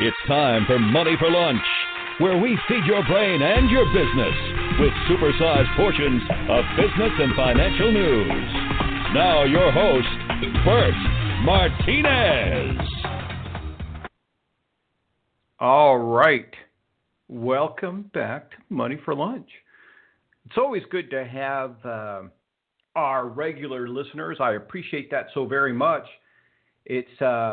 It's time for Money for Lunch, where we feed your brain and your business with supersized portions of business and financial news. Now your host, Bert Martinez. All right. Welcome back to Money for Lunch. It's always good to have our regular listeners. I appreciate that so very much. It's,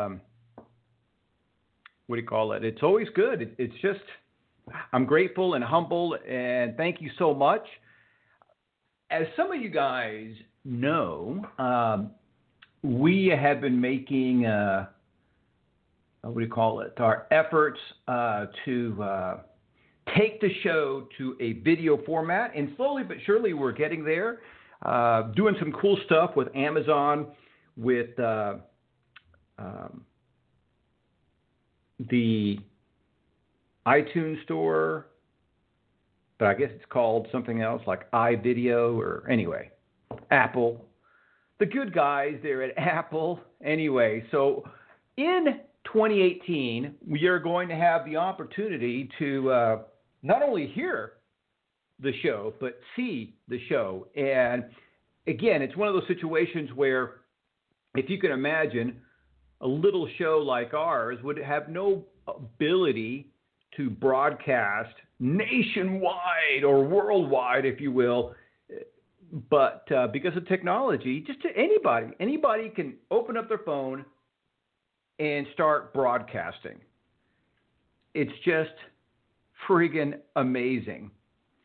It's always good. It's just, I'm grateful and humble, and thank you so much. As some of you guys know, we have been making, our efforts to take the show to a video format, and slowly but surely we're getting there. Doing some cool stuff with Amazon, with the iTunes store, but I guess it's called something else like iVideo, or anyway, Apple. The good guys there at Apple. Anyway, so in 2018, we are going to have the opportunity to not only hear the show, but see the show. And again, it's one of those situations where, if you can imagine, a little show like ours would have no ability to broadcast nationwide or worldwide, if you will. But because of technology, just to anybody can open up their phone and start broadcasting. It's just friggin' amazing.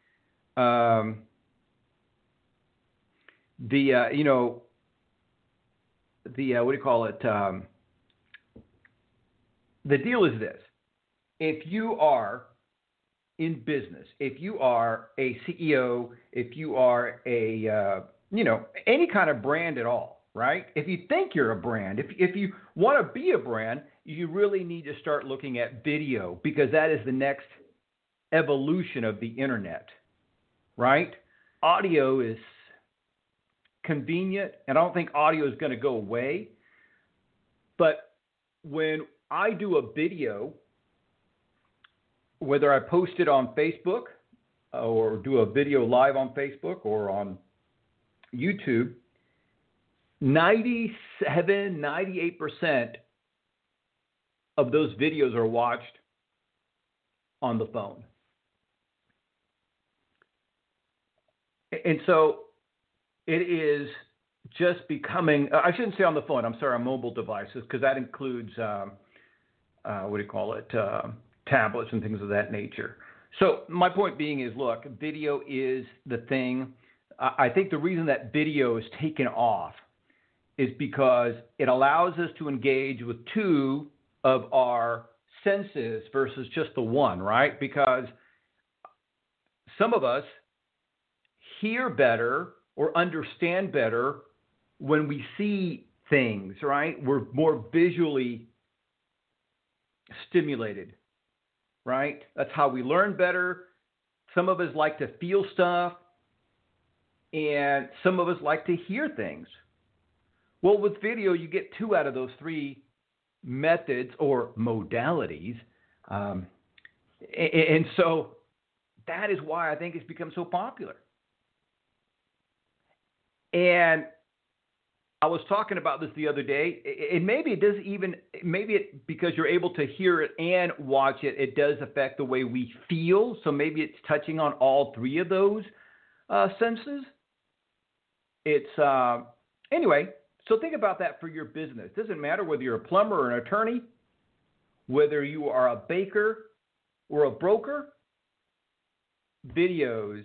The deal is this. If you are in business, if you are a CEO, if you are a, any kind of brand at all, right? If you think you're a brand, if you want to be a brand, you really need to start looking at video, because that is the next evolution of the internet, right? Audio is convenient, and I don't think audio is going to go away. But when I do a video, whether I post it on Facebook or do a video live on Facebook or on YouTube, 98% of those videos are watched on the phone. And so it is just becoming, I shouldn't say on the phone, I'm sorry, on mobile devices, because that includes, tablets and things of that nature. So my point being is, look, video is the thing. I think the reason that video is taken off is because it allows us to engage with two of our senses versus just the one, right? Because some of us hear better or understand better when we see things, right? We're more visually stimulated, right? That's how we learn better. Some of us like to feel stuff, and some of us like to hear things. Well, with video, you get two out of those three methods or modalities. And so that is why I think it's become so popular. And I was talking about this the other day, and maybe because you're able to hear it and watch it, it does affect the way we feel. So maybe it's touching on all three of those senses. Anyway, so think about that for your business. It doesn't matter whether you're a plumber or an attorney, whether you are a baker or a broker, videos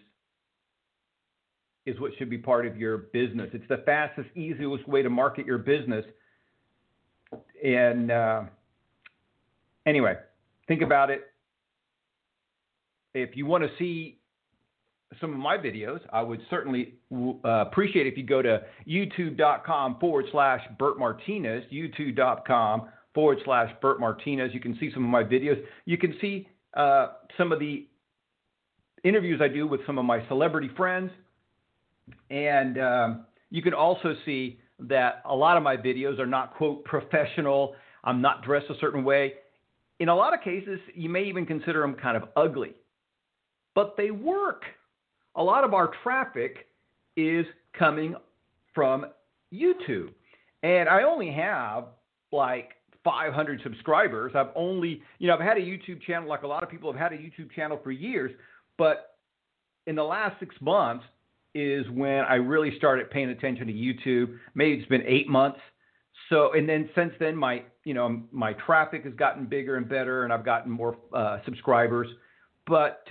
is what should be part of your business. It's the fastest, easiest way to market your business. And anyway, think about it. If you want to see some of my videos, I would certainly appreciate if you go to youtube.com/Bert Martinez, youtube.com/Bert Martinez. You can see some of my videos. You can see some of the interviews I do with some of my celebrity friends. And you can also see that a lot of my videos are not, quote, professional. I'm not dressed a certain way. in a lot of cases, you may even consider them kind of ugly, but they work. A lot of our traffic is coming from YouTube. And I only have like 500 subscribers. I've had a YouTube channel, like a lot of people have had a YouTube channel for years, but in the last 6 months is when I really started paying attention to YouTube. Maybe it's been 8 months. So, and then since then, my traffic has gotten bigger and better, and I've gotten more subscribers. But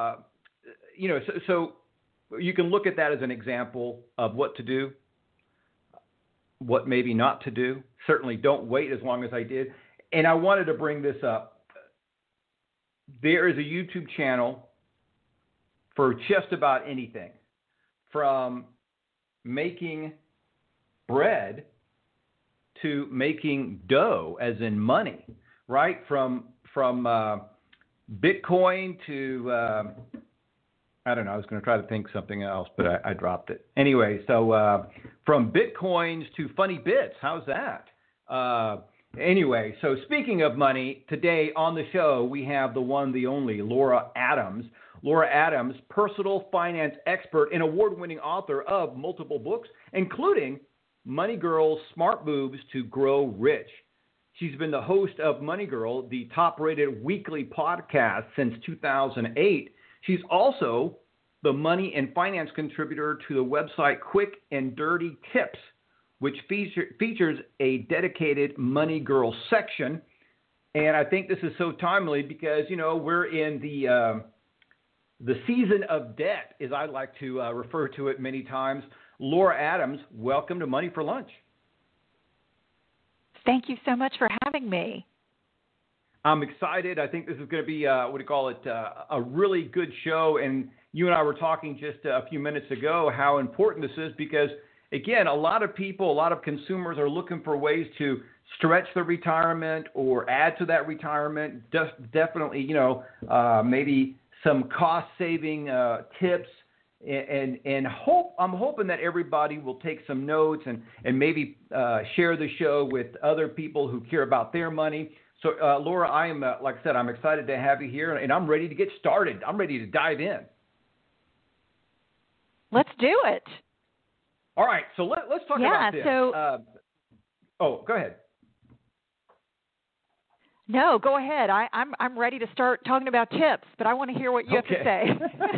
so you can look at that as an example of what to do, what maybe not to do. Certainly don't wait as long as I did. And I wanted to bring this up. There is a YouTube channel for just about anything, from making bread to making dough, as in money, right? From Bitcoin to I don't know. I was going to try to think something else, but I dropped it. Anyway, so from Bitcoins to funny bits. How's that? Anyway, so speaking of money, today on the show, we have the one, the only, Laura Adams. Laura Adams, personal finance expert and award-winning author of multiple books, including Money Girl, Smart Moves to Grow Rich. She's been the host of Money Girl, the top-rated weekly podcast since 2008. She's also the money and finance contributor to the website Quick and Dirty Tips, which features a dedicated Money Girl section. And I think this is so timely because, we're in the season of debt, as I like to refer to it many times. Laura Adams, welcome to Money for Lunch. Thank you so much for having me. I'm excited. I think this is going to be, a really good show. And you and I were talking just a few minutes ago how important this is because, again, a lot of people, a lot of consumers are looking for ways to stretch their retirement or add to that retirement. Definitely, maybe some cost-saving tips. And I'm hoping that everybody will take some notes and maybe share the show with other people who care about their money. So, Laura, I am, like I said, I'm excited to have you here, and I'm ready to get started. I'm ready to dive in. Let's do it. All right, so let's talk about this. Go ahead. No, go ahead. I'm ready to start talking about tips, but I want to hear what you have to say.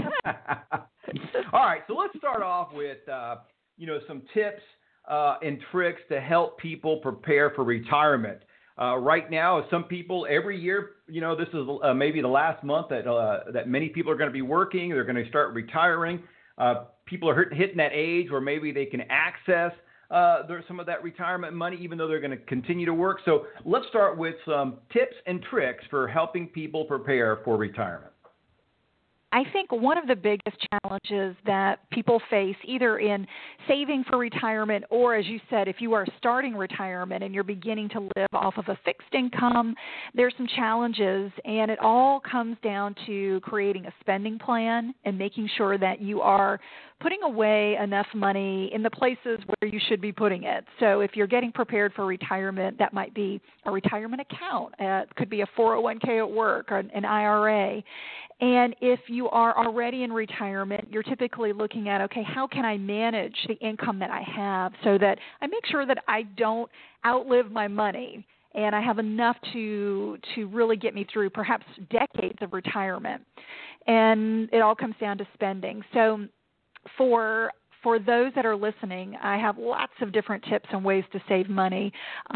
All right, so let's start off with some tips and tricks to help people prepare for retirement. Right now, some people every year, this is maybe the last month that many people are going to be working. They're going to start retiring. People are hitting that age where maybe they can access some of that retirement money, even though they're going to continue to work. So let's start with some tips and tricks for helping people prepare for retirement. I think one of the biggest challenges that people face either in saving for retirement or, as you said, if you are starting retirement and you're beginning to live off of a fixed income, there's some challenges, and it all comes down to creating a spending plan and making sure that you are putting away enough money in the places where you should be putting it. So if you're getting prepared for retirement, that might be a retirement account. It could be a 401k at work or an IRA. And if you are already in retirement, you're typically looking at, okay, how can I manage the income that I have so that I make sure that I don't outlive my money and I have enough to really get me through perhaps decades of retirement. And it all comes down to spending. So for those that are listening, I have lots of different tips and ways to save money.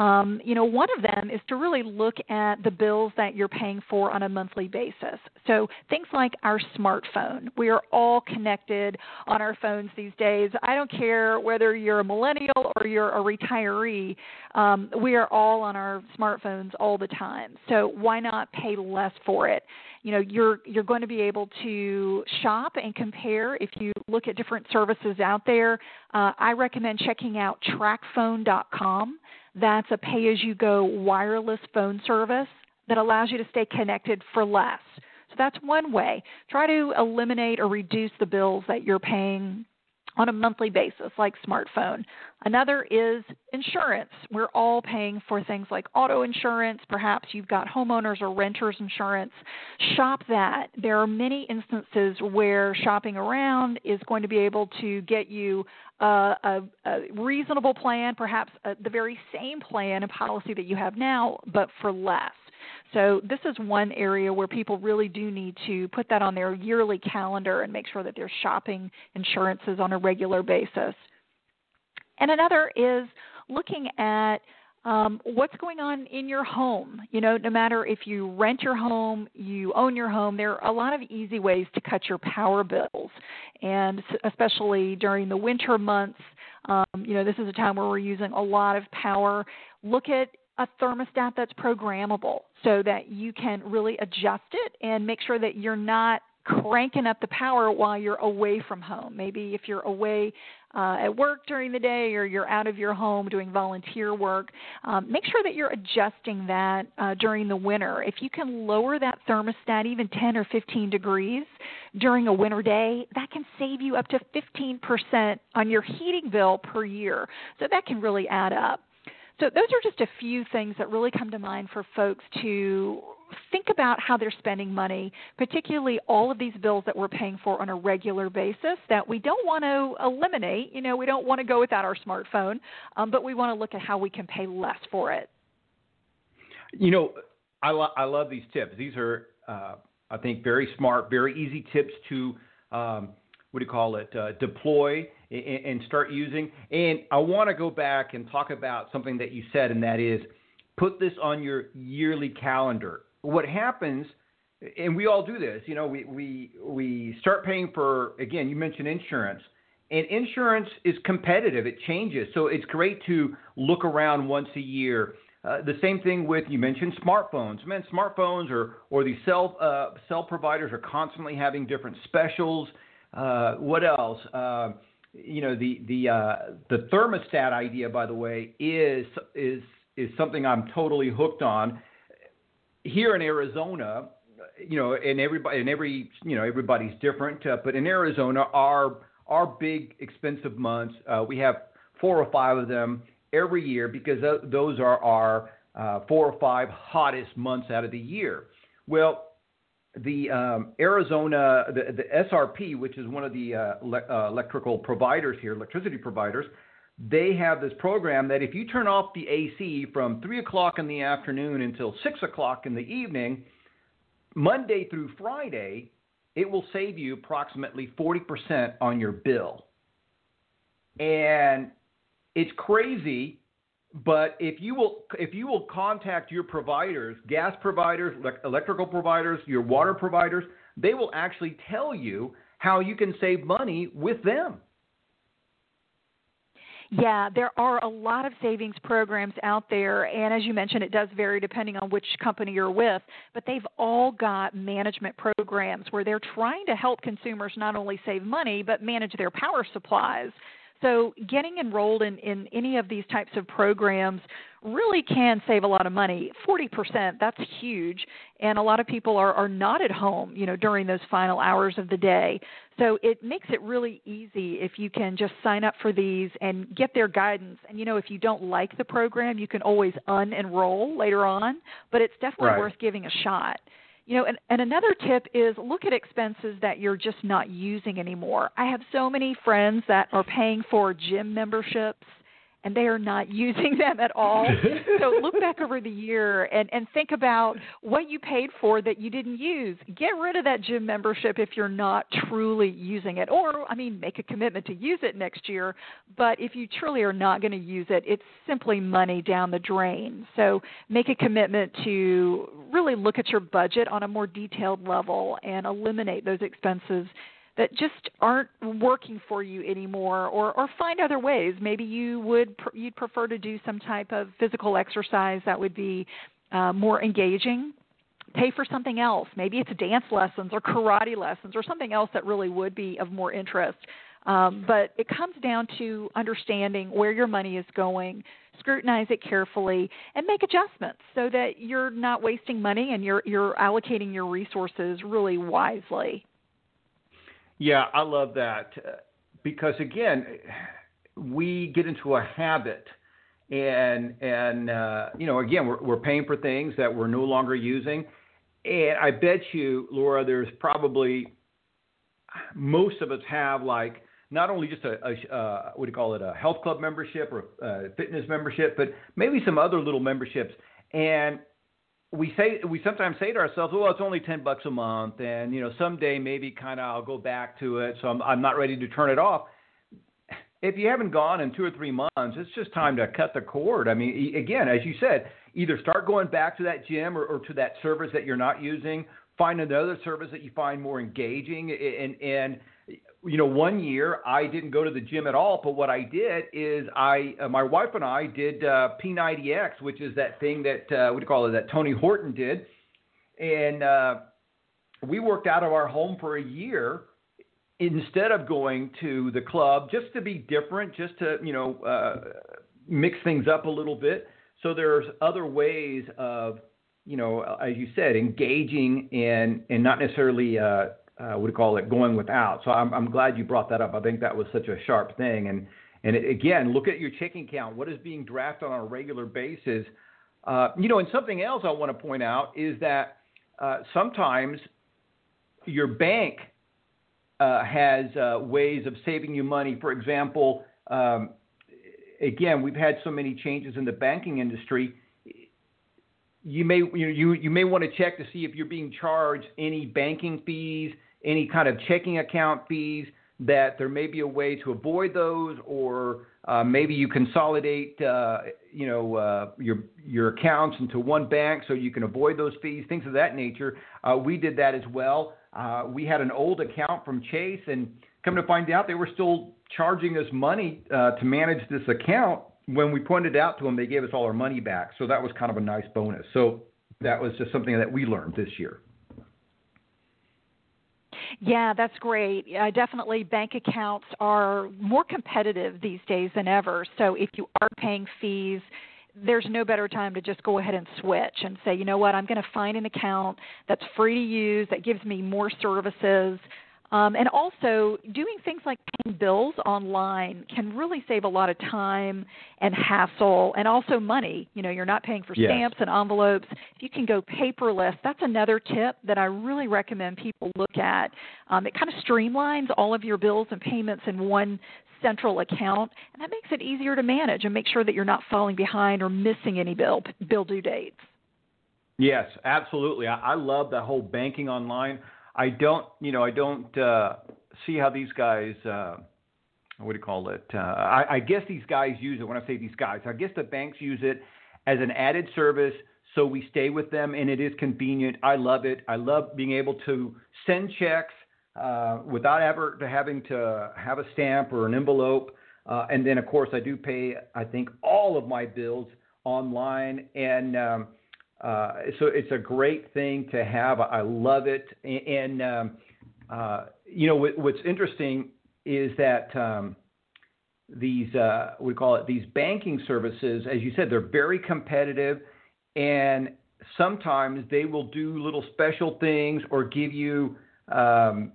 One of them is to really look at the bills that you're paying for on a monthly basis. So things like our smartphone. We are all connected on our phones these days. I don't care whether you're a millennial or you're a retiree. We are all on our smartphones all the time. So why not pay less for it? You're going to be able to shop and compare if you look at different services out there. I recommend checking out TrackPhone.com. That's a pay-as-you-go wireless phone service that allows you to stay connected for less. So that's one way. Try to eliminate or reduce the bills that you're paying on a monthly basis, like smartphone. Another is insurance. We're all paying for things like auto insurance. Perhaps you've got homeowners or renters insurance. Shop that. There are many instances where shopping around is going to be able to get you a reasonable plan, perhaps the very same plan and policy that you have now, but for less. So this is one area where people really do need to put that on their yearly calendar and make sure that they're shopping insurances on a regular basis. And another is looking at what's going on in your home. You know, no matter if you rent your home, you own your home, there are a lot of easy ways to cut your power bills. And especially during the winter months, you know, this is a time where we're using a lot of power. Look at a thermostat that's programmable so that you can really adjust it and make sure that you're not cranking up the power while you're away from home. Maybe if you're away at work during the day or you're out of your home doing volunteer work, make sure that you're adjusting that during the winter. If you can lower that thermostat even 10 or 15 degrees during a winter day, that can save you up to 15% on your heating bill per year. So that can really add up. So those are just a few things that really come to mind for folks to think about how they're spending money, particularly all of these bills that we're paying for on a regular basis that we don't want to eliminate. You know, we don't want to go without our smartphone, but we want to look at how we can pay less for it. You know, I love these tips. These are, I think, very smart, very easy tips to deploy and start using. And I want to go back and talk about something that you said, and that is put this on your yearly calendar. What happens, and we all do this, you know, we start paying for, again, you mentioned insurance, and insurance is competitive. It changes. So it's great to look around once a year. The same thing with, you mentioned smartphones. Man, smartphones or these cell providers are constantly having different specials. What else? You know, the thermostat idea, by the way, is something I'm totally hooked on. Here in Arizona, you know, everybody's different, but in Arizona, our big expensive months, we have 4 or 5 of them every year because those are our 4 or 5 hottest months out of the year. Well, the Arizona, the SRP, which is one of the electricity providers, they have this program that if you turn off the AC from 3 o'clock in the afternoon until 6 o'clock in the evening, Monday through Friday, it will save you approximately 40% on your bill. And it's crazy, but if you will contact your providers, gas providers, electrical providers, your water providers, they will actually tell you how you can save money with them. Yeah, there are a lot of savings programs out there, and as you mentioned, it does vary depending on which company you're with, but they've all got management programs where they're trying to help consumers not only save money, but manage their power supplies. So getting enrolled in any of these types of programs really can save a lot of money. 40%, that's huge. And a lot of people are not at home, you know, during those final hours of the day. So it makes it really easy if you can just sign up for these and get their guidance. And, you know, if you don't like the program, you can always unenroll later on, but it's definitely worth giving a shot. You know, and another tip is look at expenses that you're just not using anymore. I have so many friends that are paying for gym memberships, and they are not using them at all. So look back over the year and think about what you paid for that you didn't use. Get rid of that gym membership if you're not truly using it. Or, I mean, make a commitment to use it next year. But if you truly are not going to use it, it's simply money down the drain. So make a commitment to really look at your budget on a more detailed level and eliminate those expenses that just aren't working for you anymore, or find other ways. Maybe you'd prefer to do some type of physical exercise that would be more engaging. Pay for something else. Maybe it's dance lessons or karate lessons or something else that really would be of more interest. But it comes down to understanding where your money is going, scrutinize it carefully, and make adjustments so that you're not wasting money and you're allocating your resources really wisely. Yeah, I love that. because again, we get into a habit, and again, we're paying for things that we're no longer using, and I bet you, Laura, there's probably most of us have like not only just a what do you call it, a health club membership or a fitness membership, but maybe some other little memberships, and we sometimes say to ourselves, well, it's only $10 a month, and someday maybe kind of I'll go back to it, so I'm not ready to turn it off. If you haven't gone in 2 or 3 months, it's just time to cut the cord. I mean, again, as you said, either start going back to that gym or to that service that you're not using, find another service that you find more engaging. And 1 year I didn't go to the gym at all, but what I did is my wife and I did P90X, which is that thing that that Tony Horton did, and we worked out of our home for a year instead of going to the club, just to be different, just to mix things up a little bit. So there's other ways of as you said, engaging and not necessarily going without. So I'm glad you brought that up. I think that was such a sharp thing. And again, look at your checking account. What is being drafted on a regular basis? And something else I want to point out is that sometimes your bank has ways of saving you money. For example, again, we've had so many changes in the banking industry. You may want to check to see if you're being charged any banking fees, any kind of checking account fees, that there may be a way to avoid those, or maybe you consolidate your accounts into one bank so you can avoid those fees, things of that nature. We did that as well. We had an old account from Chase, and come to find out they were still charging us money to manage this account. When we pointed out to them, they gave us all our money back. So that was kind of a nice bonus. So that was just something that we learned this year. Yeah, that's great. Definitely bank accounts are more competitive these days than ever. So if you are paying fees, there's no better time to just go ahead and switch and say, you know what, I'm going to find an account that's free to use, that gives me more services. And also, doing things like paying bills online can really save a lot of time and hassle, and also money. You're not paying for stamps and envelopes. If you can go paperless, that's another tip that I really recommend people look at. It kind of streamlines all of your bills and payments in one central account, and that makes it easier to manage and make sure that you're not falling behind or missing any bill due dates. Yes, absolutely. I love the whole banking online. I don't see how these guys, I guess these guys use it. When I say these guys, I guess the banks use it as an added service, so we stay with them, and it is convenient. I love it. I love being able to send checks without ever having to have a stamp or an envelope. And then, of course, I do pay, I think, all of my bills online, and so it's a great thing to have. I love it. And what's interesting is that these these banking services, as you said, they're very competitive, and sometimes they will do little special things or give you some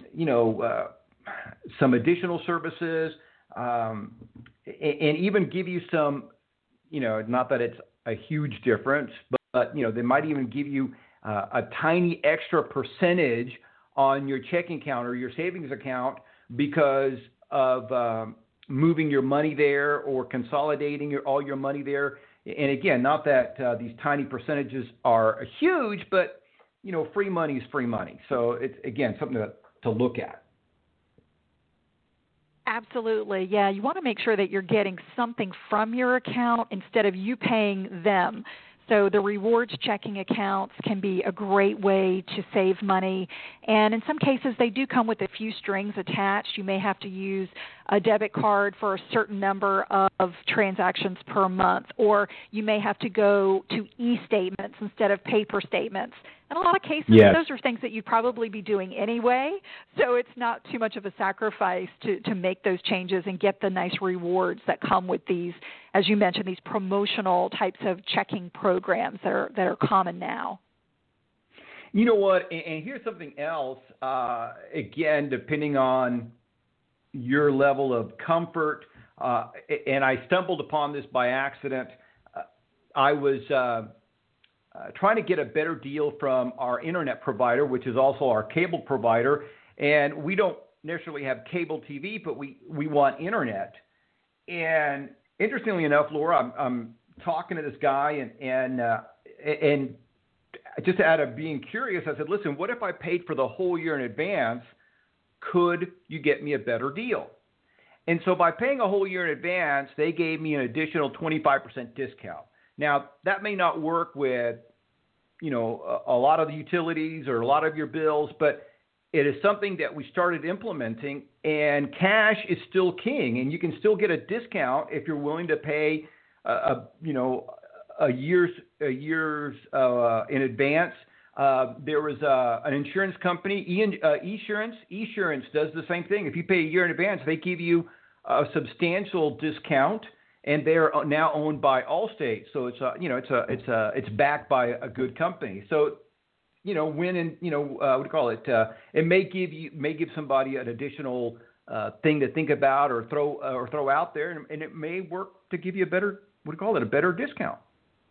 additional services, and even give you some, not that it's a huge difference, but they might even give you a tiny extra percentage on your checking account or your savings account because of moving your money there or consolidating all your money there. And again, not that these tiny percentages are huge, but free money is free money. So it's, again, something to look at. Absolutely. Yeah, you want to make sure that you're getting something from your account instead of you paying them. So the rewards checking accounts can be a great way to save money. And in some cases, they do come with a few strings attached. You may have to use a debit card for a certain number of transactions per month, or you may have to go to e-statements instead of paper statements. In a lot of cases, those are things that you'd probably be doing anyway, so it's not too much of a sacrifice to make those changes and get the nice rewards that come with these, as you mentioned, these promotional types of checking programs that are common now. You know what, and here's something else, again, depending on, your level of comfort. And I stumbled upon this by accident. I was trying to get a better deal from our internet provider, which is also our cable provider. And we don't necessarily have cable TV, but we want internet. And interestingly enough, Laura, I'm talking to this guy, and just out of being curious, I said, listen, what if I paid for the whole year in advance? Could you get me a better deal? And so by paying a whole year in advance, they gave me an additional 25% discount. Now, that may not work with, a lot of the utilities or a lot of your bills, but it is something that we started implementing, and cash is still king, and you can still get a discount if you're willing to pay, a year's in advance. There was an insurance company, Esurance. Esurance does the same thing. If you pay a year in advance, they give you a substantial discount, and they are now owned by Allstate. So it's backed by a good company. So it may give somebody an additional thing to think about or throw out there, and it may work to give you a better discount.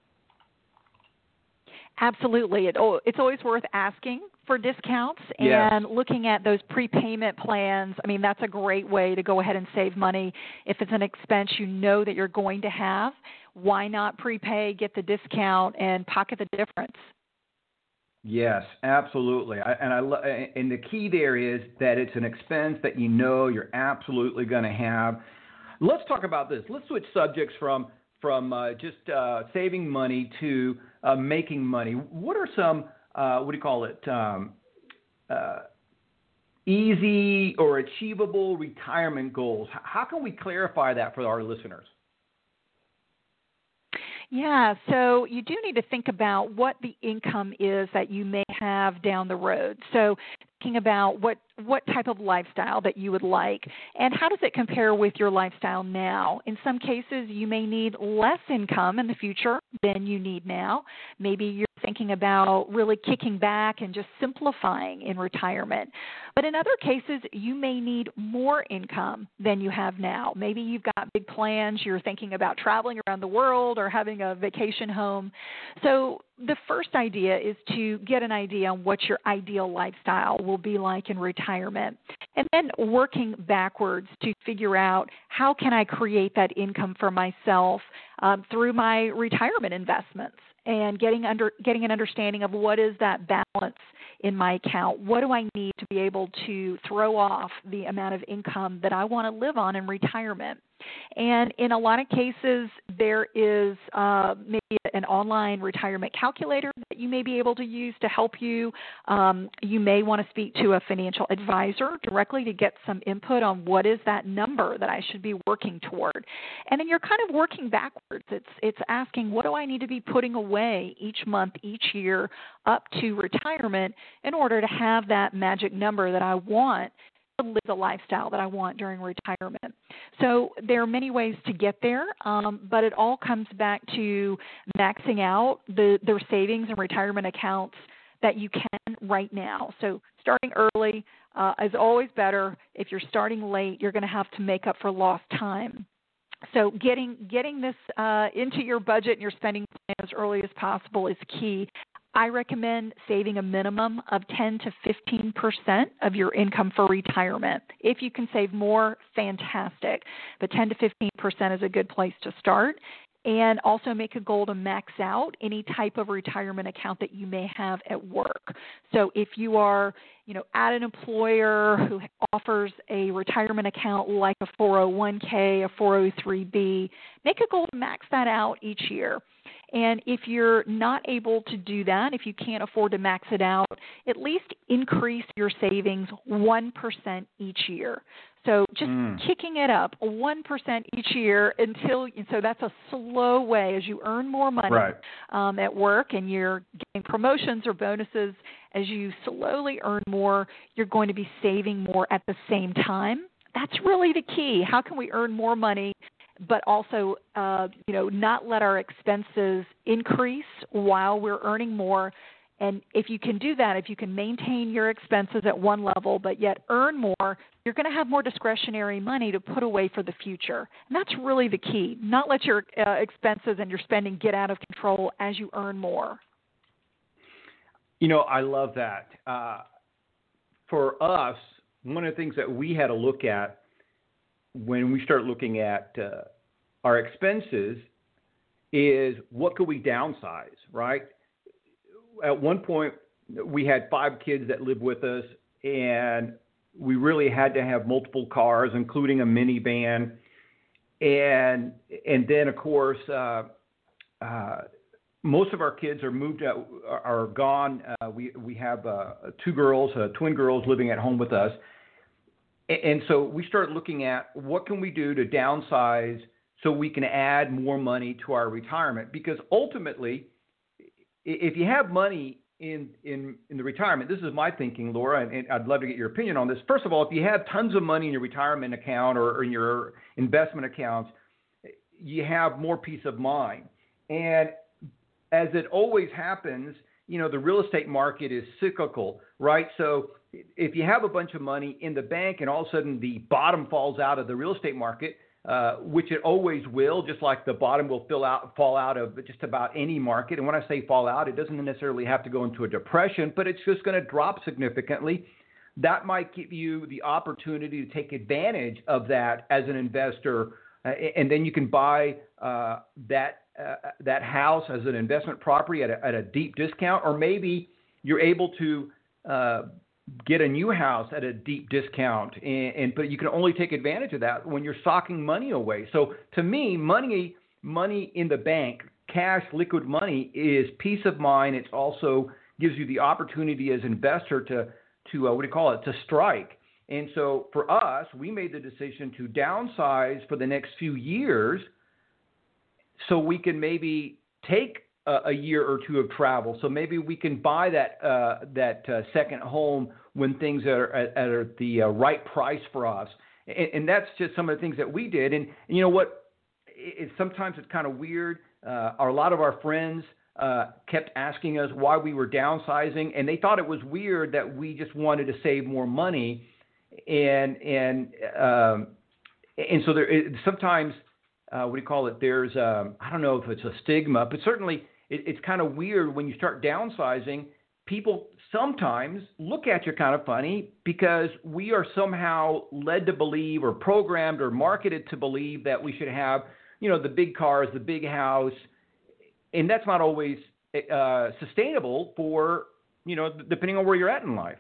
Absolutely. It's always worth asking for discounts and looking at those prepayment plans. I mean, that's a great way to go ahead and save money. If it's an expense you know that you're going to have, why not prepay, get the discount, and pocket the difference? Yes, absolutely. And the key there is that it's an expense that you're absolutely going to have. Let's talk about this. Let's switch subjects from just saving money to making money. What are some easy or achievable retirement goals? How can we clarify that for our listeners? Yeah, so you do need to think about what the income is that you may have down the road. So thinking about what type of lifestyle that you would like, and how does it compare with your lifestyle now? In some cases, you may need less income in the future than you need now. Maybe you're thinking about really kicking back and just simplifying in retirement. But in other cases, you may need more income than you have now. Maybe you've got big plans. You're thinking about traveling around the world or having a vacation home. So the first idea is to get an idea on what your ideal lifestyle will be like in retirement, and then working backwards to figure out how can I create that income for myself through my retirement investments, and getting an understanding of what is that balance in my account. What do I need to be able to throw off the amount of income that I want to live on in retirement? And in a lot of cases, there is maybe an online retirement calculator that you may be able to use to help you. You may want to speak to a financial advisor directly to get some input on what is that number that I should be working toward. And then you're kind of working backwards. It's asking, what do I need to be putting away each month, each year up to retirement in order to have that magic number that I want to live the lifestyle that I want during retirement. So there are many ways to get there, but it all comes back to maxing out their savings and retirement accounts that you can right now. So starting early is always better. If you're starting late, you're going to have to make up for lost time. So getting this into your budget and your spending plan as early as possible is key. I recommend saving a minimum of 10 to 15% of your income for retirement. If you can save more, fantastic. But 10 to 15% is a good place to start. And also make a goal to max out any type of retirement account that you may have at work. So if you are, at an employer who offers a retirement account like a 401k, a 403b, make a goal to max that out each year. And if you're not able to do that, if you can't afford to max it out, at least increase your savings 1% each year. So just kicking it up 1% each year so that's a slow way as you earn more money at work and you're getting promotions or bonuses. As you slowly earn more, you're going to be saving more at the same time. That's really the key. How can we earn more money but also, not let our expenses increase while we're earning more, And if you can do that, if you can maintain your expenses at one level but yet earn more, you're going to have more discretionary money to put away for the future. And that's really the key. Not let your expenses and your spending get out of control as you earn more. I love that. For us, one of the things that we had to look at when we start looking at our expenses is what could we downsize, right? At one point, we had 5 kids that lived with us, and we really had to have multiple cars, including a minivan. And then, of course, most of our kids are moved out, are gone. We have 2 girls, twin girls, living at home with us. And so we start looking at what can we do to downsize so we can add more money to our retirement. Because ultimately, if you have money in the retirement, this is my thinking, Laura, and I'd love to get your opinion on this. First of all, if you have tons of money in your retirement account or in your investment accounts, you have more peace of mind. And as it always happens, the real estate market is cyclical, right? So if you have a bunch of money in the bank and all of a sudden the bottom falls out of the real estate market, which it always will, just like the bottom will fall out of just about any market. And when I say fall out, it doesn't necessarily have to go into a depression, but it's just going to drop significantly. That might give you the opportunity to take advantage of that as an investor, and then you can buy that house as an investment property at a deep discount, or maybe you're able to get a new house at a deep discount, but you can only take advantage of that when you're socking money away. So to me, money in the bank, cash, liquid money, is peace of mind. It also gives you the opportunity as an investor to to strike. And so for us, we made the decision to downsize for the next few years so we can maybe take a year or two of travel. So maybe we can buy that second home when things are at the right price for us. And that's just some of the things that we did. And you know what? Sometimes it's kind of weird. A lot of our friends kept asking us why we were downsizing, and they thought it was weird that we just wanted to save more money. And so sometimes there's I don't know if it's a stigma, but certainly it's kind of weird when you start downsizing. People sometimes look at you kind of funny because we are somehow led to believe or programmed or marketed to believe that we should have, the big cars, the big house, and that's not always sustainable for, depending on where you're at in life.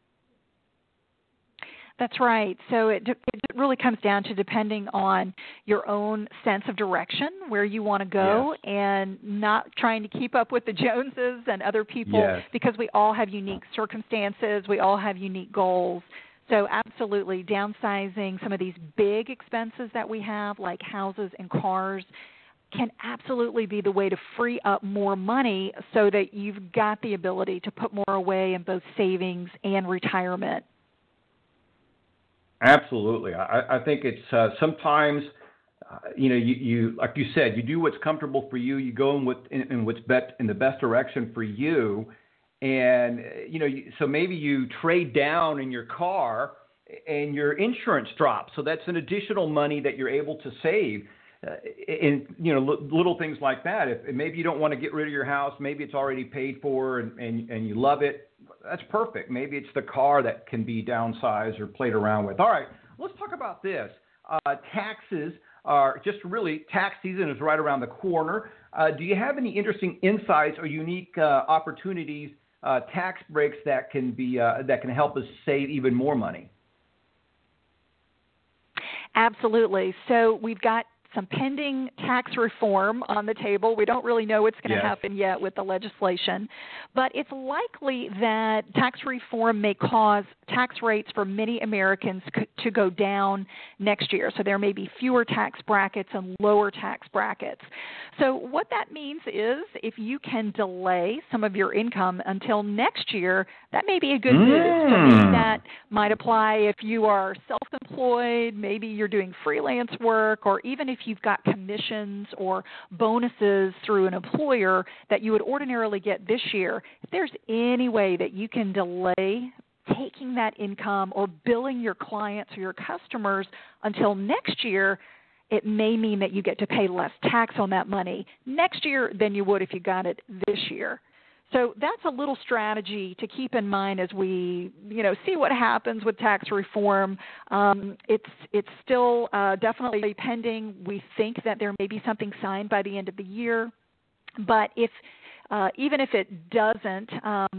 That's right. So it really comes down to depending on your own sense of direction, where you want to go, yes, and not trying to keep up with the Joneses and other people, yes, because we all have unique circumstances. We all have unique goals. So absolutely, downsizing some of these big expenses that we have, like houses and cars, can absolutely be the way to free up more money so that you've got the ability to put more away in both savings and retirement. Absolutely. I think it's sometimes, you like you said, you do what's comfortable for you. You go in what's in the best direction for you. And, so maybe you trade down in your car and your insurance drops. So that's an additional money that you're able to save. And, little things like that. If maybe you don't want to get rid of your house, maybe it's already paid for and you love it. That's perfect. Maybe it's the car that can be downsized or played around with. All right, let's talk about this. Taxes are just really, tax season is right around the corner. Do you have any interesting insights or unique opportunities, tax breaks that can help us save even more money? Absolutely. So we've got some pending tax reform on the table. We don't really know what's going to happen yet with the legislation, but it's likely that tax reform may cause tax rates for many Americans to go down next year. So there may be fewer tax brackets and lower tax brackets. So what that means is if you can delay some of your income until next year, that may be a good move. So maybe that might apply if you are self-employed, maybe you're doing freelance work, or even if if you've got commissions or bonuses through an employer that you would ordinarily get this year, if there's any way that you can delay taking that income or billing your clients or your customers until next year, it may mean that you get to pay less tax on that money next year than you would if you got it this year. So that's a little strategy to keep in mind as we, see what happens with tax reform. It's still definitely pending. We think that there may be something signed by the end of the year, but even if it doesn't,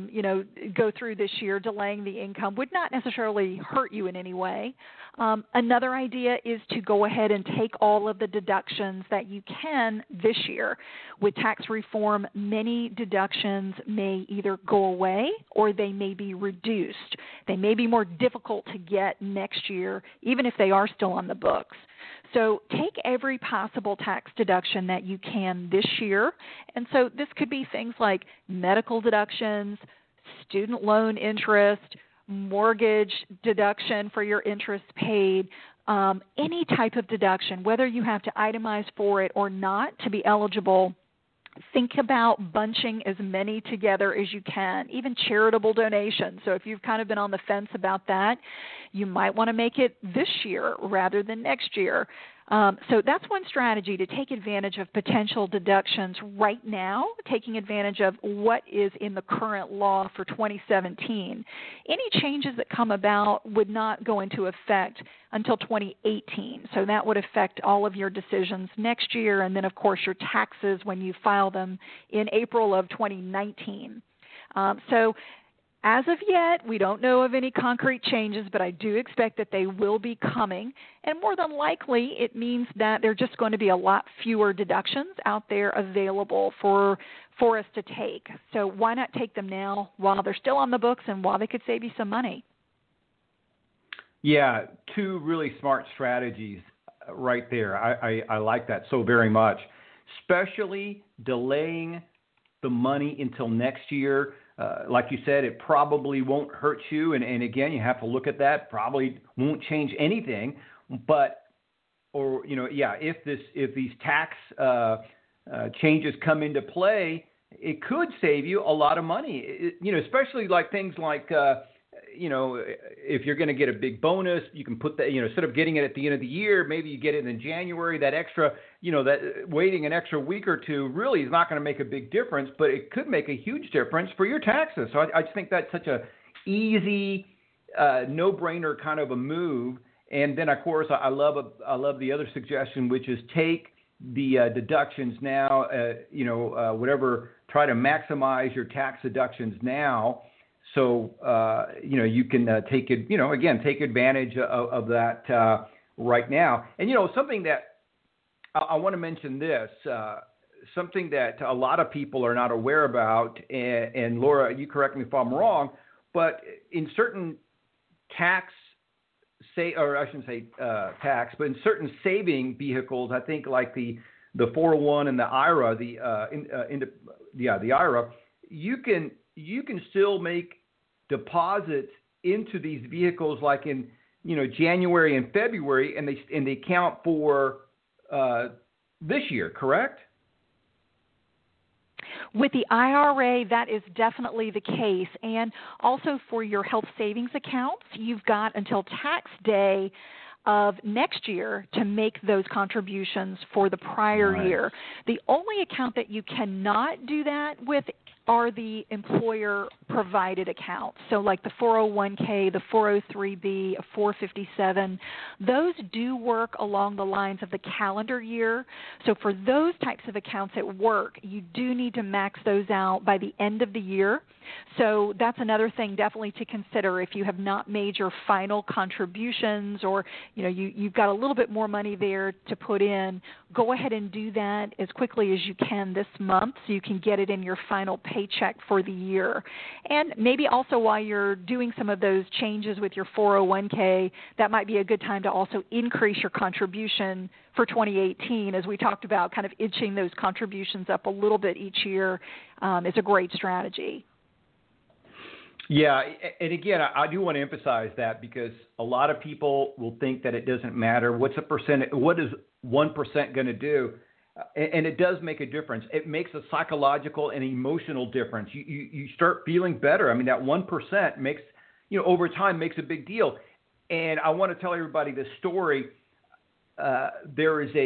go through this year, delaying the income would not necessarily hurt you in any way. Another idea is to go ahead and take all of the deductions that you can this year. With tax reform, many deductions may either go away or they may be reduced. They may be more difficult to get next year, even if they are still on the books. So take every possible tax deduction that you can this year. And so this could be things like medical deductions, student loan interest, mortgage deduction for your interest paid, any type of deduction, whether you have to itemize for it or not to be eligible. Think about bunching as many together as you can, even charitable donations. So if you've kind of been on the fence about that, you might want to make it this year rather than next year. So that's one strategy, to take advantage of potential deductions right now, taking advantage of what is in the current law for 2017. Any changes that come about would not go into effect until 2018. So that would affect all of your decisions next year, and then, of course, your taxes when you file them in April of 2019. So as of yet, we don't know of any concrete changes, but I do expect that they will be coming. And more than likely, it means that there are just going to be a lot fewer deductions out there available for us to take. So why not take them now while they're still on the books and while they could save you some money? Yeah, two really smart strategies right there. I like that so very much, especially delaying the money until next year. Like you said, it probably won't hurt you. And again, you have to look at that. Probably won't change anything. But, if these tax changes come into play, it could save you a lot of money. Especially like things like, if you're going to get a big bonus, you can put that, instead of getting it at the end of the year, maybe you get it in January. That extra, that waiting an extra week or two really is not going to make a big difference, but it could make a huge difference for your taxes. So I just think that's such a easy, no-brainer kind of a move. And then, of course, I love the other suggestion, which is take the deductions now, try to maximize your tax deductions now. So, you can take advantage of that right now. And, something that I want to mention this, something that a lot of people are not aware about, and Laura, you correct me if I'm wrong, but in certain but in certain saving vehicles, I think like the 401 and the IRA, the IRA, you can still make deposits into these vehicles like in January and February, and they count for this year, correct? With the IRA, that is definitely the case. And also for your health savings accounts, you've got until tax day of next year to make those contributions for the prior year. The only account that you cannot do that with are the employer-provided accounts. So like the 401k, the 403b, 457, those do work along the lines of the calendar year. So for those types of accounts at work, you do need to max those out by the end of the year. So that's another thing definitely to consider if you have not made your final contributions, or you've got a little bit more money there to put in. Go ahead and do that as quickly as you can this month so you can get it in your final paycheck for the year. And maybe also while you're doing some of those changes with your 401k, that might be a good time to also increase your contribution for 2018, as we talked about, kind of inching those contributions up a little bit each year is a great strategy. Yeah, and again, I do want to emphasize that because a lot of people will think that it doesn't matter. What's a percentage? What is 1% going to do? And it does make a difference. It makes a psychological and emotional difference. You start feeling better. I mean, that 1% makes, over time makes a big deal. And I want to tell everybody this story. There is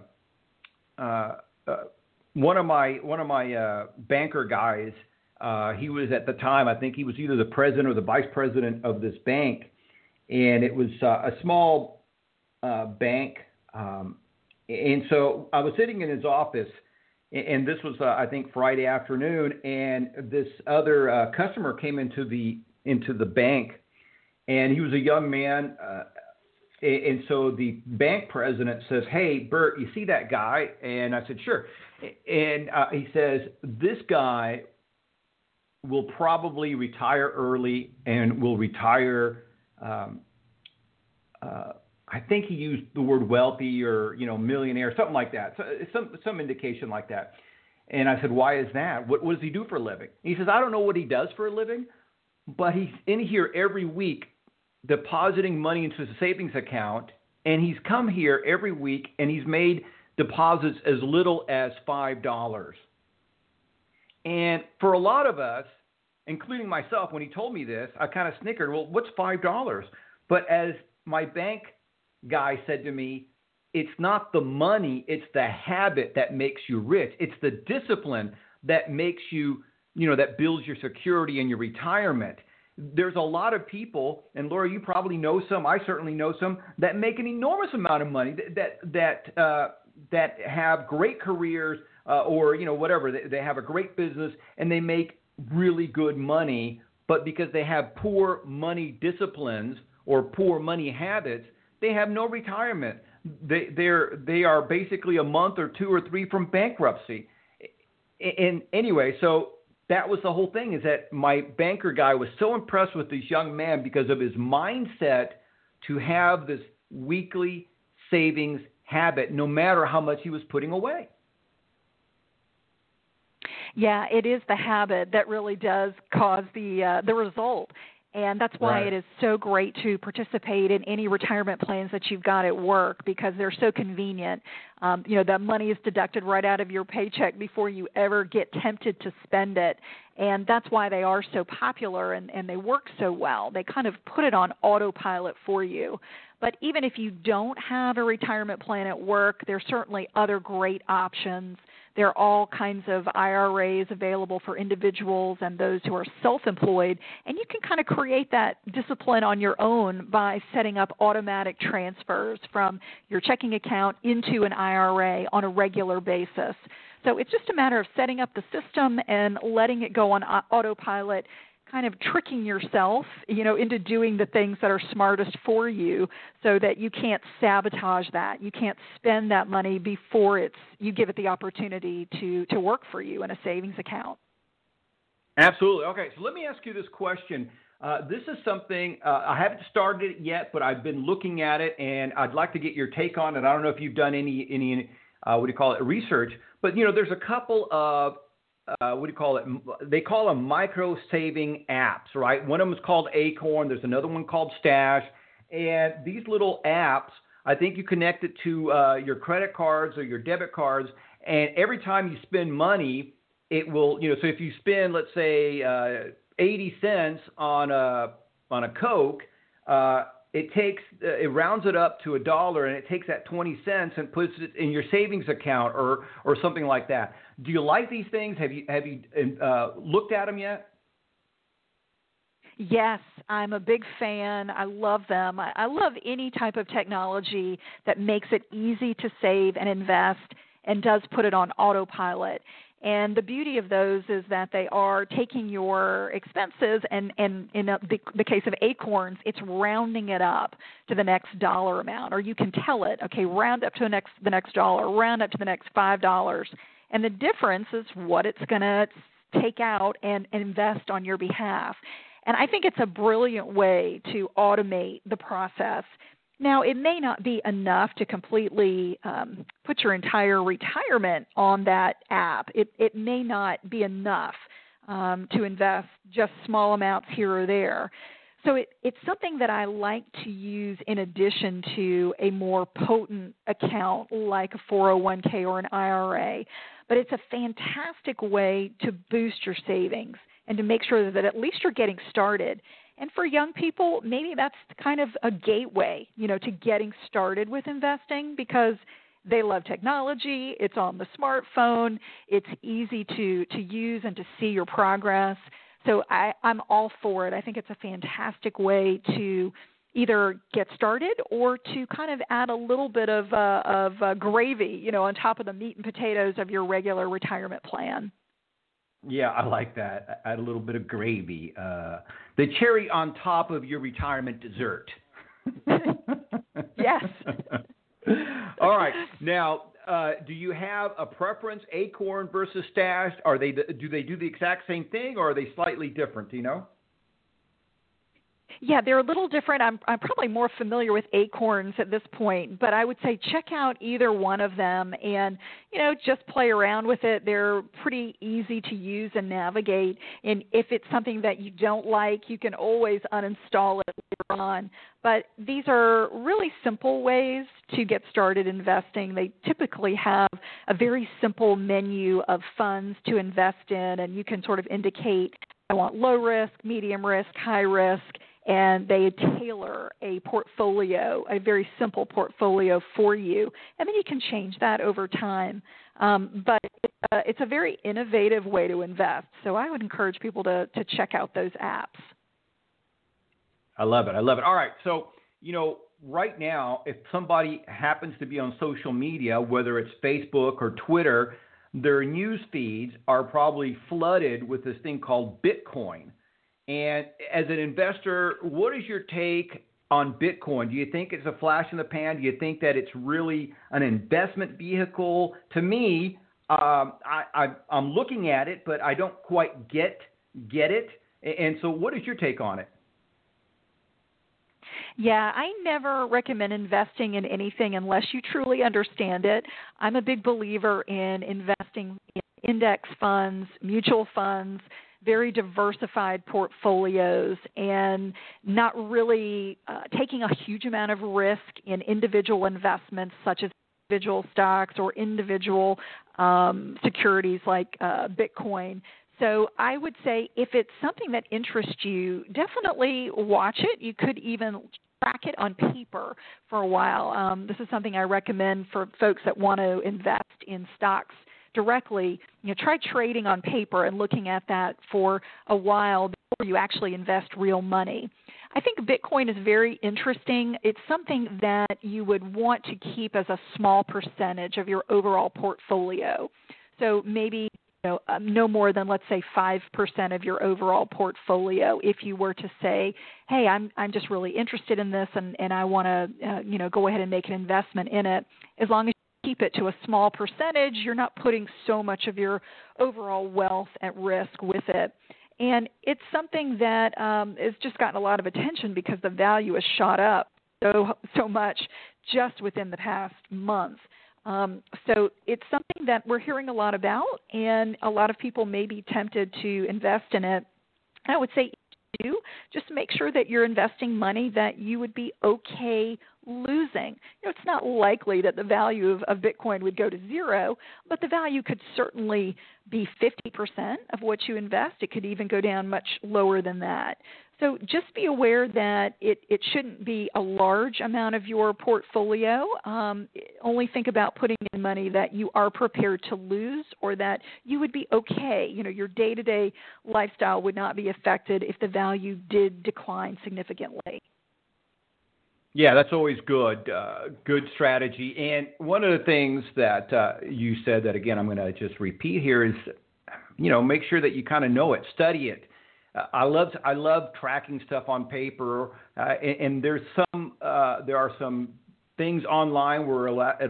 one of my banker guys. He was at the time, I think he was either the president or the vice president of this bank, and it was a small bank. And so I was sitting in his office, and this was I think Friday afternoon, and this other customer came into the bank, and he was a young man. And so the bank president says, "Hey, Bert, you see that guy?" And I said, "Sure." And he says, "This guy will probably retire early and will retire." I think he used the word wealthy or millionaire, something like that. So some indication like that. And I said, "Why is that? What does he do for a living?" He says, "I don't know what he does for a living, but he's in here every week depositing money into his savings account, and he's come here every week and he's made deposits as little as $5. And for a lot of us, including myself, when he told me this, I kind of snickered. Well, what's $5? But as my bank guy said to me, it's not the money, it's the habit that makes you rich. It's the discipline that makes you, that builds your security and your retirement. There's a lot of people, and Laura, you probably know some, I certainly know some, that make an enormous amount of money, that have great careers or, whatever. They have a great business and they make really good money, but because they have poor money disciplines or poor money habits, they have no retirement. They are basically a month or 2 or 3 from bankruptcy. And anyway, so that was the whole thing, is that my banker guy was so impressed with this young man because of his mindset to have this weekly savings habit, no matter how much he was putting away. Yeah, it is the habit that really does cause the result. And that's why It is so great to participate in any retirement plans that you've got at work, because they're so convenient. That money is deducted right out of your paycheck before you ever get tempted to spend it. And that's why they are so popular and they work so well. They kind of put it on autopilot for you. But even if you don't have a retirement plan at work, there's certainly other great options. There are all kinds of IRAs available for individuals and those who are self-employed, and you can kind of create that discipline on your own by setting up automatic transfers from your checking account into an IRA on a regular basis. So it's just a matter of setting up the system and letting it go on autopilot, kind of tricking yourself, into doing the things that are smartest for you so that you can't sabotage that. You can't spend that money before you give it the opportunity to work for you in a savings account. Absolutely. Okay, so let me ask you this question. This is something, I haven't started it yet, but I've been looking at it, and I'd like to get your take on it. I don't know if you've done any research, but, there's a couple of they call them micro saving apps, right? One of them is called Acorn. There's another one called Stash. And these little apps, I think you connect it to your credit cards or your debit cards. And every time you spend money, it will, so if you spend, let's say, 80 cents on a Coke, it rounds it up to $1, and it takes that 20 cents and puts it in your savings account or something like that. Do you like these things? Have you looked at them yet? Yes, I'm a big fan. I love them. I love any type of technology that makes it easy to save and invest and does put it on autopilot. And the beauty of those is that they are taking your expenses and in the case of Acorns, it's rounding it up to the next dollar amount. Or you can tell it, okay, round up to the next dollar, round up to the next $5. And the difference is what it's going to take out and invest on your behalf. And I think it's a brilliant way to automate the process. Now, it may not be enough to completely put your entire retirement on that app. It may not be enough to invest just small amounts here or there. So it's something that I like to use in addition to a more potent account like a 401k or an IRA. But it's a fantastic way to boost your savings and to make sure that at least you're getting started. And for young people, maybe that's kind of a gateway, to getting started with investing because they love technology. It's on the smartphone. It's easy to use and to see your progress. So I'm all for it. I think it's a fantastic way to either get started or to kind of add a little bit of gravy, on top of the meat and potatoes of your regular retirement plan. Yeah, I like that. Add a little bit of gravy. The cherry on top of your retirement dessert. Yes. All right. Now, do you have a preference, Acorn versus Stash? Do they do the exact same thing, or are they slightly different? Do you know? Yeah, they're a little different. I'm probably more familiar with Acorns at this point, but I would say check out either one of them and, just play around with it. They're pretty easy to use and navigate. And if it's something that you don't like, you can always uninstall it later on. But these are really simple ways to get started investing. They typically have a very simple menu of funds to invest in, and you can sort of indicate, I want low risk, medium risk, high risk, and they tailor a portfolio, a very simple portfolio for you, and then you can change that over time. But it's a very innovative way to invest, so I would encourage people to check out those apps. I love it. All right, so, right now, if somebody happens to be on social media, whether it's Facebook or Twitter, their news feeds are probably flooded with this thing called Bitcoin. And as an investor, what is your take on Bitcoin? Do you think it's a flash in the pan? Do you think that it's really an investment vehicle? To me, I'm looking at it, but I don't quite get it. And so what is your take on it? Yeah, I never recommend investing in anything unless you truly understand it. I'm a big believer in investing in index funds, mutual funds, very diversified portfolios, and not really taking a huge amount of risk in individual investments such as individual stocks or individual securities like Bitcoin. So I would say if it's something that interests you, definitely watch it. You could even track it on paper for a while. This is something I recommend for folks that want to invest in stocks directly. Try trading on paper and looking at that for a while before you actually invest real money. I think Bitcoin is very interesting. It's something that you would want to keep as a small percentage of your overall portfolio. So maybe no more than, let's say, 5% of your overall portfolio. If you were to say, hey, I'm just really interested in this and I want to go ahead and make an investment in it, as long as you keep it to a small percentage, you're not putting so much of your overall wealth at risk with it. And it's something that has just gotten a lot of attention because the value has shot up so much just within the past month. So it's something that we're hearing a lot about, and a lot of people may be tempted to invest in it. I would say just make sure that you're investing money that you would be okay losing. It's not likely that the value of Bitcoin would go to zero, but the value could certainly be 50% of what you invest. It could even go down much lower than that. So just be aware that it shouldn't be a large amount of your portfolio. Only think about putting in money that you are prepared to lose or that you would be okay. Your day-to-day lifestyle would not be affected if the value did decline significantly. Yeah, that's always good strategy. And one of the things that you said that, again, I'm going to just repeat here is, make sure that you kind of know it, study it. I love tracking stuff on paper, and there are some things online where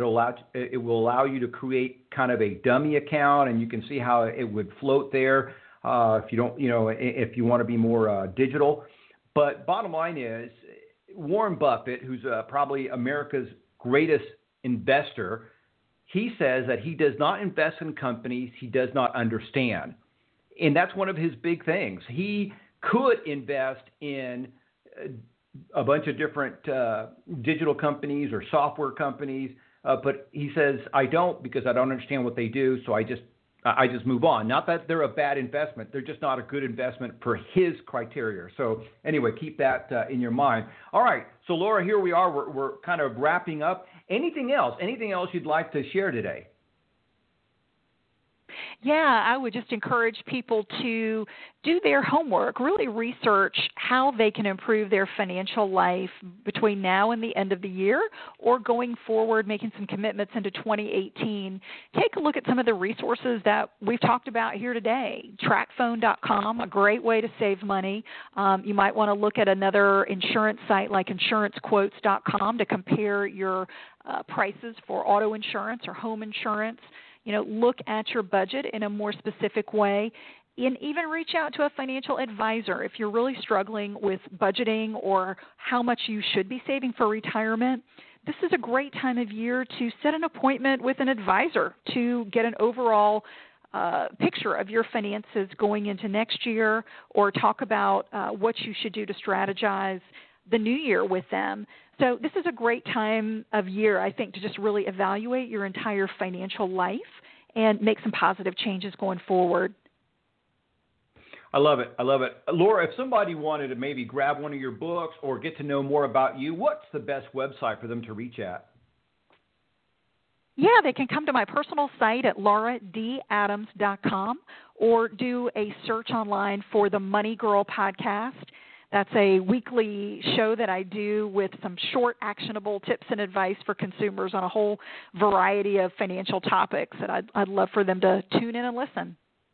it will allow you to create kind of a dummy account, and you can see how it would float there if you don't, if you want to be more digital. But bottom line is, Warren Buffett, who's probably America's greatest investor, he says that he does not invest in companies he does not understand. And that's one of his big things. He could invest in a bunch of different digital companies or software companies, but he says, I don't, because I don't understand what they do, so I just move on. Not that they're a bad investment. They're just not a good investment for his criteria. So anyway, keep that in your mind. All right. So Laura, here we are. We're kind of wrapping up. Anything else you'd like to share today? Yeah, I would just encourage people to do their homework, really research how they can improve their financial life between now and the end of the year, or going forward, making some commitments into 2018. Take a look at some of the resources that we've talked about here today. TrackPhone.com, a great way to save money. You might want to look at another insurance site like InsuranceQuotes.com to compare your prices for auto insurance or home insurance. Look at your budget in a more specific way, and even reach out to a financial advisor if you're really struggling with budgeting or how much you should be saving for retirement. This is a great time of year to set an appointment with an advisor to get an overall picture of your finances going into next year, or talk about what you should do to strategize the new year with them. So this is a great time of year, I think, to just really evaluate your entire financial life and make some positive changes going forward. I love it. Laura, if somebody wanted to maybe grab one of your books or get to know more about you, what's the best website for them to reach at? Yeah, they can come to my personal site at lauradadams.com or do a search online for the Money Girl podcast. That's a weekly show that I do with some short, actionable tips and advice for consumers on a whole variety of financial topics. And I'd love for them to tune in and listen.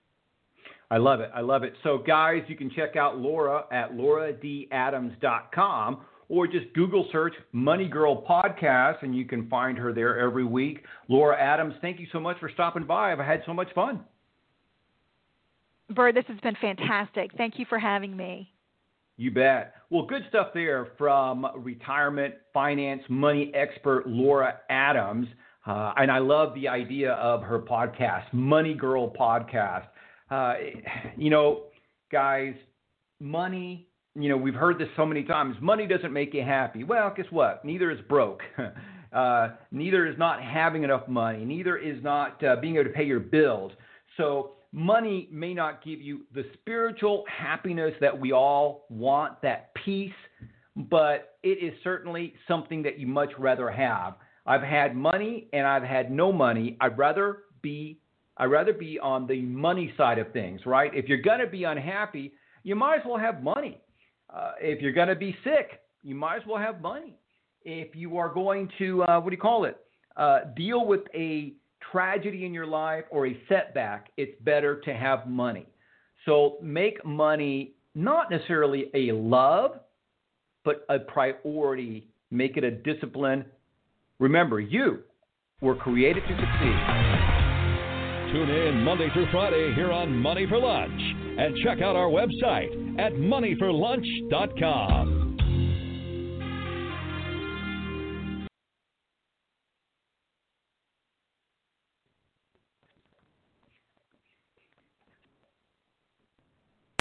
I love it. So, guys, you can check out Laura at lauradadams.com, or just Google search Money Girl Podcast, and you can find her there every week. Laura Adams, thank you so much for stopping by. I've had so much fun. Bert, this has been fantastic. Thank you for having me. You bet. Well, good stuff there from retirement finance money expert Laura Adams. And I love the idea of her podcast, Money Girl Podcast. Guys, money, we've heard this so many times. Money doesn't make you happy. Well, guess what? Neither is broke. Neither is not having enough money. Neither is not being able to pay your bills. So money may not give you the spiritual happiness that we all want, that peace, but it is certainly something that you much rather have. I've had money and I've had no money. I'd rather be on the money side of things, right? If you're going to be unhappy, you might as well have money. If you're going to be sick, you might as well have money. If you are going to, deal with a tragedy in your life or a setback, it's better to have money. So make money not necessarily a love, but a priority. Make it a discipline. Remember, you were created to succeed. Tune in Monday through Friday here on Money for Lunch, and check out our website at moneyforlunch.com.